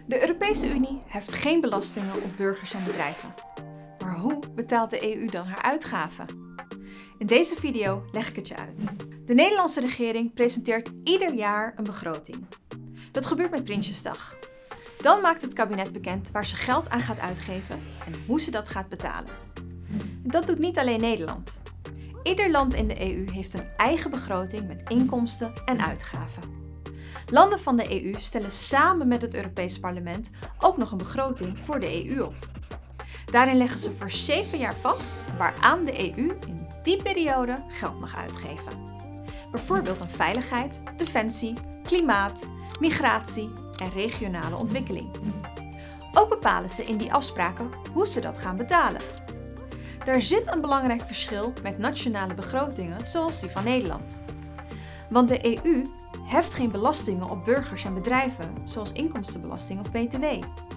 De Europese Unie heft geen belastingen op burgers en bedrijven. Maar hoe betaalt de EU dan haar uitgaven? In deze video leg ik het je uit. De Nederlandse regering presenteert ieder jaar een begroting. Dat gebeurt met Prinsjesdag. Dan maakt het kabinet bekend waar ze geld aan gaat uitgeven en hoe ze dat gaat betalen. Dat doet niet alleen Nederland. Ieder land in de EU heeft een eigen begroting met inkomsten en uitgaven. Landen van de EU stellen samen met het Europees Parlement ook nog een begroting voor de EU op. Daarin leggen ze voor 7 jaar vast waaraan de EU in die periode geld mag uitgeven. Bijvoorbeeld aan veiligheid, defensie, klimaat, migratie en regionale ontwikkeling. Ook bepalen ze in die afspraken hoe ze dat gaan betalen. Daar zit een belangrijk verschil met nationale begrotingen zoals die van Nederland. Want de EU heft geen belastingen op burgers en bedrijven zoals inkomstenbelasting of BTW.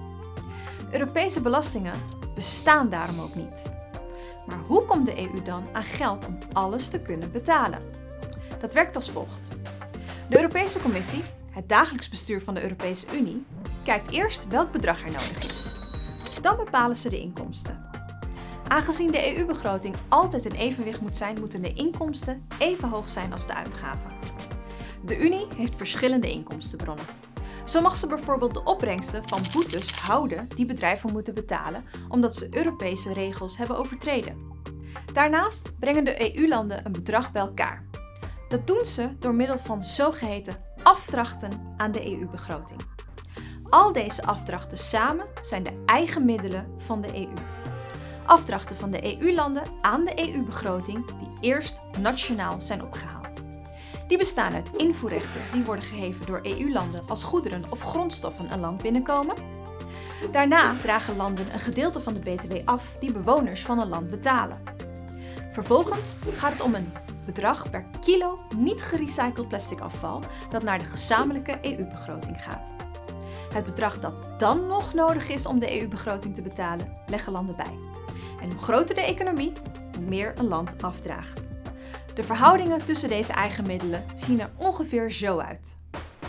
Europese belastingen bestaan daarom ook niet. Maar hoe komt de EU dan aan geld om alles te kunnen betalen? Dat werkt als volgt. De Europese Commissie, het dagelijks bestuur van de Europese Unie, kijkt eerst welk bedrag er nodig is. Dan bepalen ze de inkomsten. Aangezien de EU-begroting altijd in evenwicht moet zijn, moeten de inkomsten even hoog zijn als de uitgaven. De Unie heeft verschillende inkomstenbronnen. Zo mag ze bijvoorbeeld de opbrengsten van boetes houden die bedrijven moeten betalen omdat ze Europese regels hebben overtreden. Daarnaast brengen de EU-landen een bedrag bij elkaar. Dat doen ze door middel van zogeheten afdrachten aan de EU-begroting. Al deze afdrachten samen zijn de eigen middelen van de EU. Afdrachten van de EU-landen aan de EU-begroting die eerst nationaal zijn opgehaald. Die bestaan uit invoerrechten die worden geheven door EU-landen als goederen of grondstoffen een land binnenkomen. Daarna dragen landen een gedeelte van de BTW af die bewoners van een land betalen. Vervolgens gaat het om een bedrag per kilo niet gerecycled plastic afval dat naar de gezamenlijke EU-begroting gaat. Het bedrag dat dan nog nodig is om de EU-begroting te betalen, leggen landen bij. En hoe groter de economie, hoe meer een land afdraagt. De verhoudingen tussen deze eigen middelen zien er ongeveer zo uit.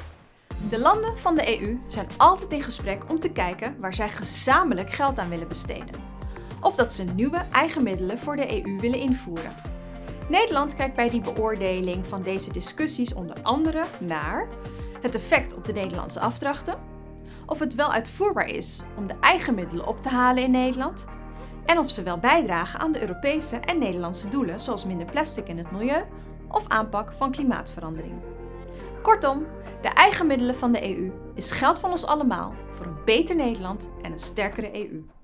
De landen van de EU zijn altijd in gesprek om te kijken waar zij gezamenlijk geld aan willen besteden. Of dat ze nieuwe eigen middelen voor de EU willen invoeren. Nederland kijkt bij die beoordeling van deze discussies onder andere naar het effect op de Nederlandse afdrachten, of het wel uitvoerbaar is om de eigen middelen op te halen in Nederland, en of ze wel bijdragen aan de Europese en Nederlandse doelen zoals minder plastic in het milieu of aanpak van klimaatverandering. Kortom, de eigen middelen van de EU is geld van ons allemaal voor een beter Nederland en een sterkere EU.